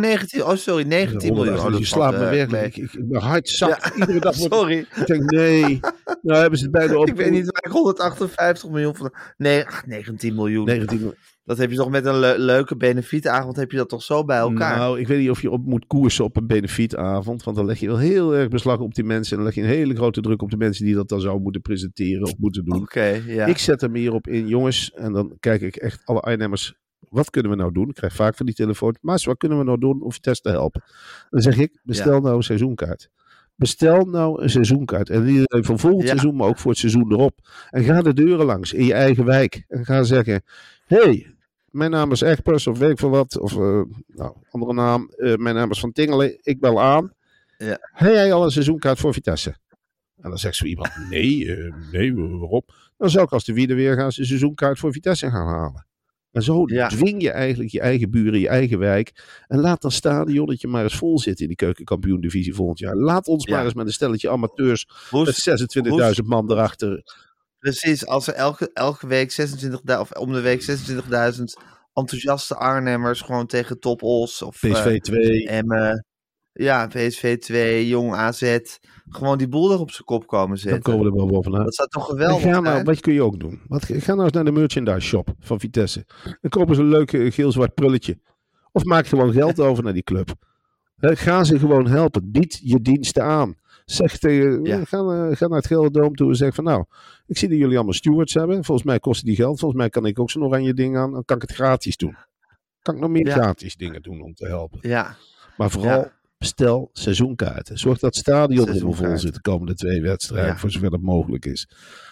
19 miljoen. Je slaapt me werkelijk. Mijn hart zakt iedere dag. Sorry. Ik denk, nee. Nou hebben ze het bijna op. Ik weet niet waar ik 158 miljoen van... Nee, 19 miljoen. 19 miljoen. Dat heb je toch met een leuke benefietavond, heb je dat toch zo bij elkaar? Nou, ik weet niet of je op moet koersen op een benefietavond, want dan leg je wel heel erg beslag op die mensen en dan leg je een hele grote druk op de mensen die dat dan zouden moeten presenteren of moeten doen. Oké, ja. Ik zet er meer op in, jongens, en dan kijk ik echt alle Arnhemmers, wat kunnen we nou doen? Ik krijg vaak van die telefoon, maar wat kunnen we nou doen om Vitesse te helpen? Dan zeg ik, bestel nou een seizoenkaart. Bestel nou een seizoenkaart. En niet alleen voor volgend seizoen, maar ook voor het seizoen erop. En ga de deuren langs in je eigen wijk. En ga zeggen, hey, mijn naam is Egbers of weet ik veel wat. Of andere naam. Mijn naam is Van Tingelen. Ik bel aan. Ja. Heb jij al een seizoenkaart voor Vitesse? En dan zegt zo iemand, nee, waarom? Dan zou ik als de wiede weer gaan een seizoenkaart voor Vitesse gaan halen. En zo dwing je eigenlijk je eigen buren, je eigen wijk. En laat dat stadionnetje maar eens vol zitten in die keukenkampioen-divisie volgend jaar. Laat ons maar eens met een stelletje amateurs met 26.000 man erachter. Precies, als er elke week 26.000 of om de week 26.000 enthousiaste Arnhemmers gewoon tegen Top Os of PSV 2. Emmen. Ja, PSV 2, Jong AZ. Gewoon die boel er op zijn kop komen zetten. Dan komen we er wel bovenaan. Dat zou toch geweldig zijn? Wat kun je ook doen? Ga nou eens naar de merchandise shop van Vitesse. Dan kopen ze een leuk geel-zwart prulletje. Of maak gewoon geld over naar die club. Ga ze gewoon helpen. Bied je diensten aan. Zeg tegen, ga naar het Gelderdoom toe en zeg van nou, ik zie dat jullie allemaal stewards hebben. Volgens mij kosten die geld. Volgens mij kan ik ook zo'n oranje ding aan. Dan kan ik het gratis doen. Kan ik nog meer gratis dingen doen om te helpen. Ja. Maar vooral bestel seizoenkaarten. Zorg dat het stadion helemaal vol zit de komende 2 wedstrijden. Voor zover dat mogelijk is.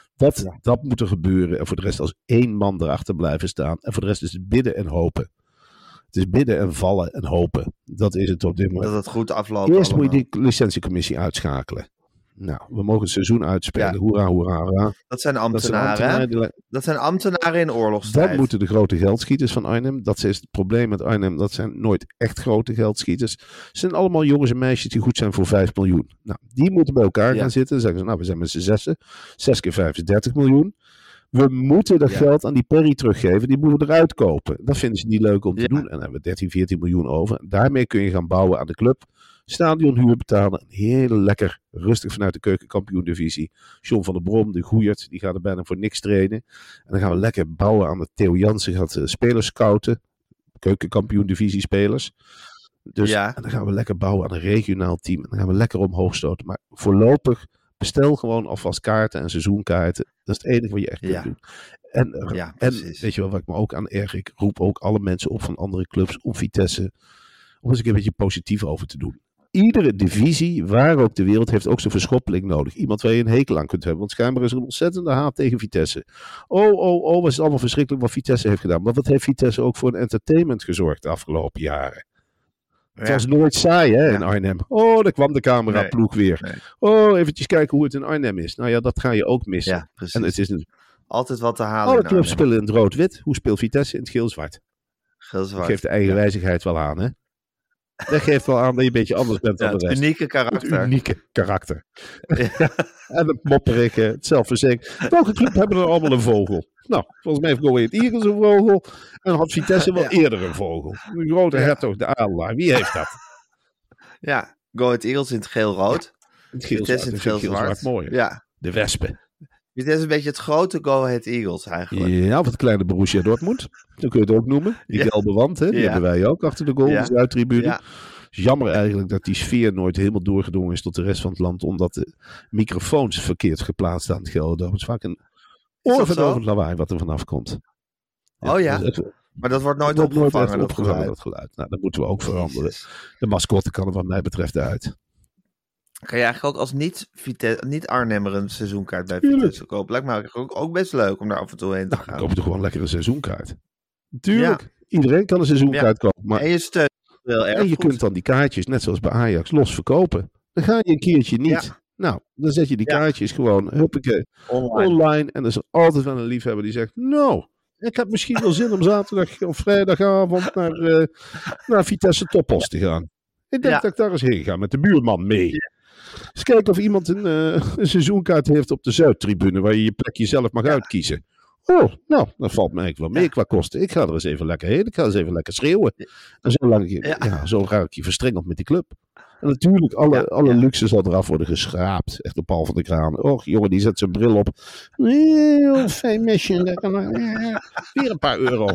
Dat moet er gebeuren. En voor de rest als 1 man erachter blijven staan. En voor de rest is het bidden en hopen. Het is bidden en vallen en hopen. Dat is het op dit moment. Dat het goed afloopt. Eerst moet je die licentiecommissie uitschakelen. Nou, we mogen het seizoen uitspelen. Ja. Hoera, hoera, hoera. Dat zijn ambtenaren. Dat zijn ambtenaren in oorlogstijd. Dat moeten de grote geldschieters van Arnhem. Dat is het probleem met Arnhem. Dat zijn nooit echt grote geldschieters. Het zijn allemaal jongens en meisjes die goed zijn voor 5 miljoen. Nou, die moeten bij elkaar gaan zitten. Dan zeggen ze, nou, we zijn met z'n 6. 6 keer 5 is 30 miljoen. We moeten dat geld aan die Perry teruggeven. Die moeten we eruit kopen. Dat vinden ze niet leuk om te doen. En dan hebben we 13, 14 miljoen over. Daarmee kun je gaan bouwen aan de club. Stadionhuur betalen. Heel lekker rustig vanuit de keukenkampioen-divisie. John van der Brom, de Goeiert, die gaat er bijna voor niks trainen. En dan gaan we lekker bouwen aan de Theo Jansen. Gaat spelers scouten. Keukenkampioen-divisie spelers. Dus en dan gaan we lekker bouwen aan een regionaal team. En dan gaan we lekker omhoog stoten. Maar voorlopig bestel gewoon alvast kaarten en seizoenkaarten. Dat is het enige wat je echt kunt doen. En weet je wel, wat ik me ook aan erg, ik roep ook alle mensen op van andere clubs om Vitesse, om eens een beetje positief over te doen. Iedere divisie, waar ook de wereld, heeft ook zijn verschoppeling nodig. Iemand waar je een hekel aan kunt hebben. Want schijnbaar is er een ontzettende haat tegen Vitesse. Oh, wat is het allemaal verschrikkelijk wat Vitesse heeft gedaan. Maar wat heeft Vitesse ook voor een entertainment gezorgd de afgelopen jaren? Het was nooit saai in Arnhem. Oh, daar kwam de cameraploeg weer. Nee. Oh, eventjes kijken hoe het in Arnhem is. Nou ja, dat ga je ook missen. Ja, precies. En het is altijd wat te halen. Alle clubs spelen in het rood-wit. Hoe speelt Vitesse in het geel-zwart? Geel-zwart. Dat geeft de eigenwijzigheid wel aan, hè? Dat geeft wel aan dat je een beetje anders bent dan de rest. Het unieke karakter. En het mopperige, het zelfverzekerd. Welke club hebben er allemaal een vogel? Nou, volgens mij heeft Go Ahead Eagles een vogel. En had Vitesse wel eerder een vogel. De grote hertog, de adelaar. Wie heeft dat? Ja, Go Ahead Eagles in het geel-rood. Vitesse in het geel-zwart. Mooi. Ja. De wespen. Vitesse is een beetje het grote Go Ahead Eagles eigenlijk. Ja, of het kleine Borussia Dortmund. Zo kun je het ook noemen. Die gelbe wand, hè? Die hebben wij ook achter de goal, de Zuidtribune. Ja. Jammer eigenlijk dat die sfeer nooit helemaal doorgedrongen is tot de rest van het land, omdat de microfoons verkeerd geplaatst staan het Gelderdoom. Het is vaak een oorverdovend lawaai wat er vanaf komt. Maar dat wordt nooit opgevangen, dat geluid. Nou, dat moeten we ook veranderen. De mascotte kan er wat mij betreft uit. Kan je eigenlijk ook als niet Arnhemmer een seizoenkaart bij Vitesse kopen? Lijkt me eigenlijk ook best leuk om daar af en toe heen te gaan. Dan koop je toch gewoon lekker een seizoenkaart. Tuurlijk. Ja. Iedereen kan een seizoenkaart kopen. Maar... En je steunt heel erg. En je kunt dan die kaartjes, net zoals bij Ajax, los verkopen. Dan ga je een keertje niet. Ja. Nou, dan zet je die kaartjes gewoon huppakee, online. En er is altijd wel een liefhebber die zegt, nou, Ik heb misschien wel zin om zaterdag of vrijdagavond naar Vitesse Topos te gaan. Ik denk dat ik daar eens heen ga met de buurman mee. Eens kijken of iemand een seizoenkaart heeft op de Zuidtribune, waar je je plekje zelf mag uitkiezen. Oh, nou, dat valt me eigenlijk wel mee qua kosten. Ik ga er eens even lekker heen. Ik ga eens even lekker schreeuwen. En zo raak ik je verstrengeld met die club. En natuurlijk, alle luxe zal eraf worden geschraapt. Echt op Paul van der Kraan. Och, jongen, die zet zijn bril op. Heel fijn mesje. Weer een paar euro.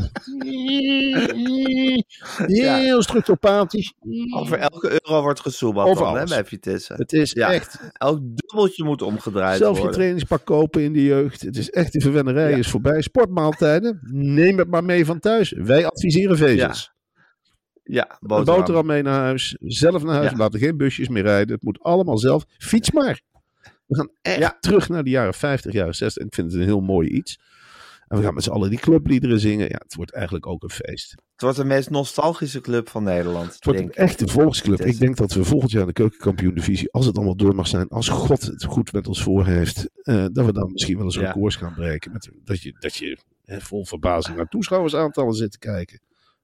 Heel structurpathisch. Over elke euro wordt gesoebeld bij Vitesse. Het is echt... Elk dubbeltje moet omgedraaid zelf worden. je trainingspak kopen in de jeugd. Het is echt, die verwennerij is voorbij. Sportmaaltijden, neem het maar mee van thuis. Wij adviseren vezels. Ja, een boterham mee naar huis. Zelf naar huis. Laten geen busjes meer rijden. Het moet allemaal zelf. Fiets maar. We gaan echt terug naar de jaren 50, jaren 60. En ik vind het een heel mooi iets. En we gaan met z'n allen die clubliederen zingen. Ja, het wordt eigenlijk ook een feest. Het wordt de meest nostalgische club van Nederland. Het wordt een echte volksclub. Ik denk dat we volgend jaar de keukenkampioen-divisie, als het allemaal door mag zijn, als God het goed met ons voor heeft, dat we dan misschien wel eens records gaan breken. Dat je vol verbazing naar toeschouwersaantallen zit te kijken.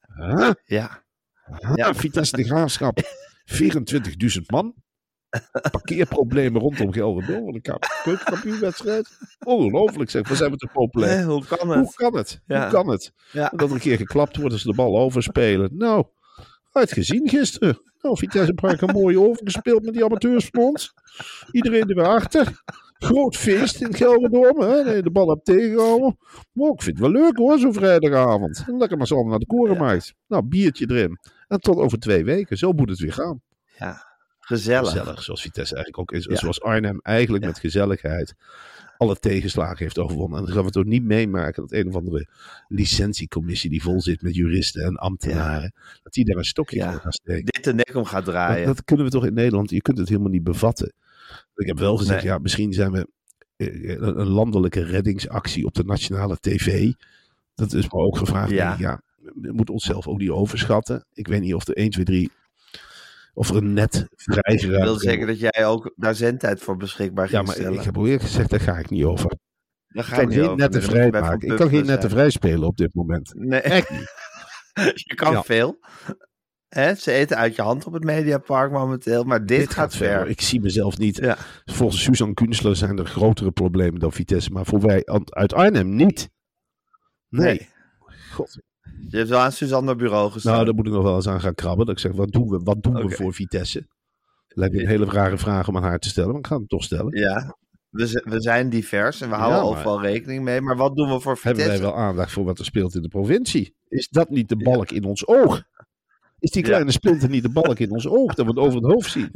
Vitesse de Graafschap. 24.000 man. Parkeerproblemen rondom Gelderdoom. Een keukenkampioenwedstrijd. Ongelooflijk zeg. Waar zijn we te populair? Hoe kan het? Hoe kan het? Ja. Dat er een keer geklapt wordt als ze de bal overspelen. Nou, uit gezien gisteren. Nou, Vitesse heeft een mooie overgespeeld met die amateursfonds. Iedereen er weer achter. Groot feest in Gelderdoom. Hè? De bal hebt tegengehouden. Maar ik vind het wel leuk hoor, zo'n vrijdagavond. Lekker maar zo naar de korenmarkt. Nou, biertje erin. En tot over 2 weken. Zo moet het weer gaan. Ja, gezellig. Zoals Vitesse eigenlijk ook is. Zoals Arnhem eigenlijk met gezelligheid alle tegenslagen heeft overwonnen. En dan gaan we toch niet meemaken dat een of andere licentiecommissie die vol zit met juristen en ambtenaren, dat die daar een stokje voor gaan steken. Dit de nek om gaat draaien. Dat kunnen we toch in Nederland, je kunt het helemaal niet bevatten. Ik heb wel gezegd, misschien zijn we een landelijke reddingsactie op de nationale tv. Dat is me ook gevraagd. We moeten onszelf ook niet overschatten. Ik weet niet of er 1, 2, 3... Of er een net vrijgeraakt. Ik wil zeggen dat jij ook daar zendtijd voor beschikbaar ging stellen. Ja, maar ik heb alweer gezegd, daar ga ik niet over. Daar ga ik kan geen netten vrij maken. Ik kan geen netten vrij spelen op dit moment. Nee. Echt niet. Je kan veel. Ze eten uit je hand op het Mediapark momenteel. Maar dit gaat ver. Ik zie mezelf niet. Ja. Volgens Suzanne Kunstler zijn er grotere problemen dan Vitesse. Maar voor wij uit Arnhem niet. Nee. God. Je hebt wel aan Suzanne bureau gestaan. Nou, daar moet ik nog wel eens aan gaan krabben. Dat ik zeg, wat doen we voor Vitesse? Lijkt me een hele rare vraag om aan haar te stellen. Maar ik ga hem toch stellen. Ja, we zijn divers en we houden overal rekening mee. Maar wat doen we voor Vitesse? Hebben wij wel aandacht voor wat er speelt in de provincie? Is dat niet de balk in ons oog? Is die kleine splinter niet de balk in ons oog? Dat we het over het hoofd zien?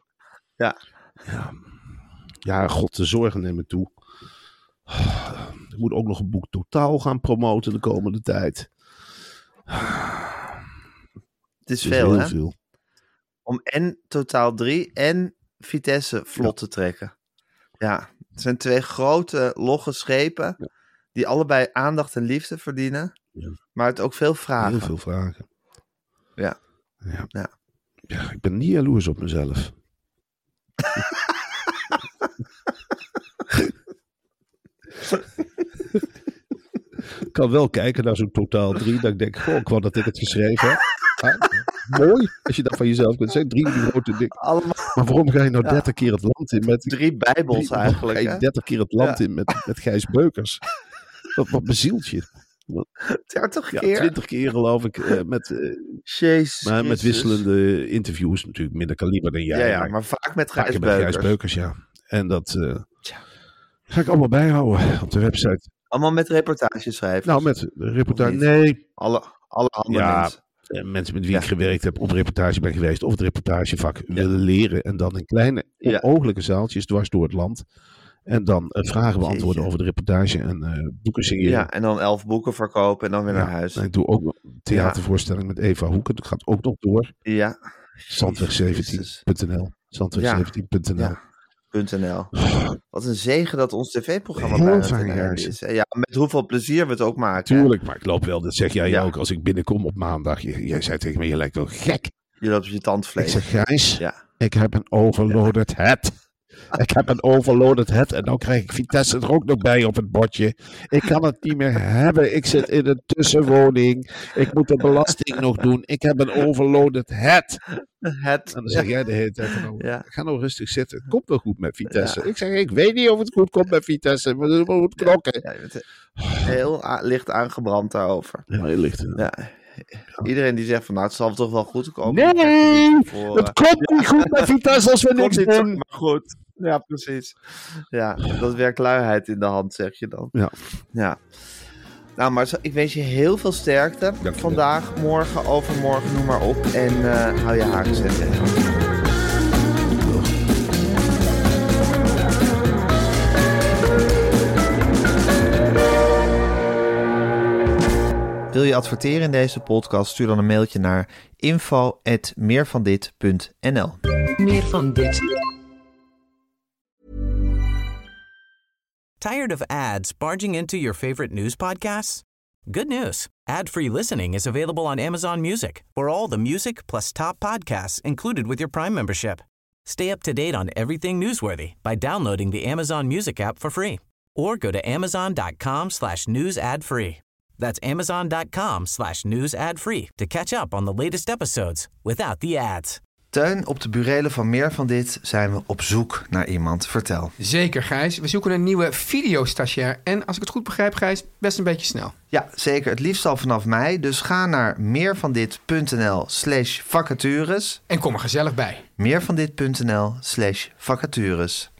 Ja, god, de zorgen nemen toe. Ik moet ook nog een boek Totaal gaan promoten de komende tijd. Het is veel, hè? Veel. Om en Totaal 3 en Vitesse vlot te trekken. Ja, het zijn 2 grote, logge schepen die allebei aandacht en liefde verdienen. Ja. Maar het ook veel vragen. Heel veel vragen. Ja, ik ben niet jaloers op mezelf. Ik kan wel kijken naar zo'n Totaal 3. Dat ik denk, ik wou dat ik het geschreven heb. Mooi, als je dat van jezelf kunt zeggen. 3 grote dingen. Maar waarom ga je nou 30 keer het land in met... 3 bijbels eigenlijk. Ga je 30 keer het land in met Gijs Beukers? Wat bezielt je? 30 keer? 20 keer geloof ik. Met wisselende interviews natuurlijk. Minder kaliber dan jij. Ja, maar vaak met Gijs Beukers. Ja. En dat ga ik allemaal bijhouden op de website. Allemaal met reportageschrijvers? Nou, met reportage... Nee. Alle andere mensen. Mensen met wie ik gewerkt heb, op reportage ben geweest, of het reportagevak willen leren. En dan in kleine, onooglijke zaaltjes dwars door het land. En dan vragen beantwoorden over de reportage en boeken signeren. Ja, en dan 11 boeken verkopen en dan weer naar huis. En ik doe ook nog een theatervoorstelling met Eva Hoeken. Dat gaat ook nog door. Ja. Zandweg17.nl. Zandweg17.nl. Wat een zegen dat ons tv-programma bijna ten einde is. Ja, met hoeveel plezier we het ook maken. Tuurlijk, maar ik loop wel, dat zeg jij ook als ik binnenkom op maandag. Jij zei tegen me, je lijkt wel gek. Je loopt op je tandvlees. Ik zeg, Gijs, ik heb een overloaded head. Ik heb een overloaded head en dan krijg ik Vitesse er ook nog bij op het bordje. Ik kan het niet meer hebben. Ik zit in een tussenwoning. Ik moet de belasting nog doen. Ik heb een overloaded head. En dan zeg jij de hele tijd van, ga nou rustig zitten. Het komt wel goed met Vitesse. Ik zeg, ik weet niet of het goed komt met Vitesse. Maar het moet knokken. Ja, je bent heel licht aangebrand daarover. Ja, heel licht. Ja. Iedereen die zegt van, het zal toch wel goed komen. Nee, het komt niet goed met Vitesse als we niks doen. Maar goed. Ja, precies. Ja, dat werkt luiheid in de hand, zeg je dan. Ja. Nou, maar ik wens je heel veel sterkte. Vandaag, morgen, overmorgen, noem maar op. En hou je haken zetten. Wil je adverteren in deze podcast? Stuur dan een mailtje naar info@meervandit.nl. Meer van dit. Tired of ads barging into your favorite news podcasts? Good news. Ad-free listening is available on Amazon Music for all the music plus top podcasts included with your Prime membership. Stay up to date on everything newsworthy by downloading the Amazon Music app for free or go to amazon.com/news ad free. That's amazon.com/news ad free to catch up on the latest episodes without the ads. Teun, op de burelen van Meer van Dit zijn we op zoek naar iemand. Vertel. Zeker, Gijs. We zoeken een nieuwe videostagiair. En als ik het goed begrijp, Gijs, best een beetje snel. Ja, zeker. Het liefst al vanaf mei. Dus ga naar meervandit.nl/vacatures. En kom er gezellig bij. Meervandit.nl/vacatures.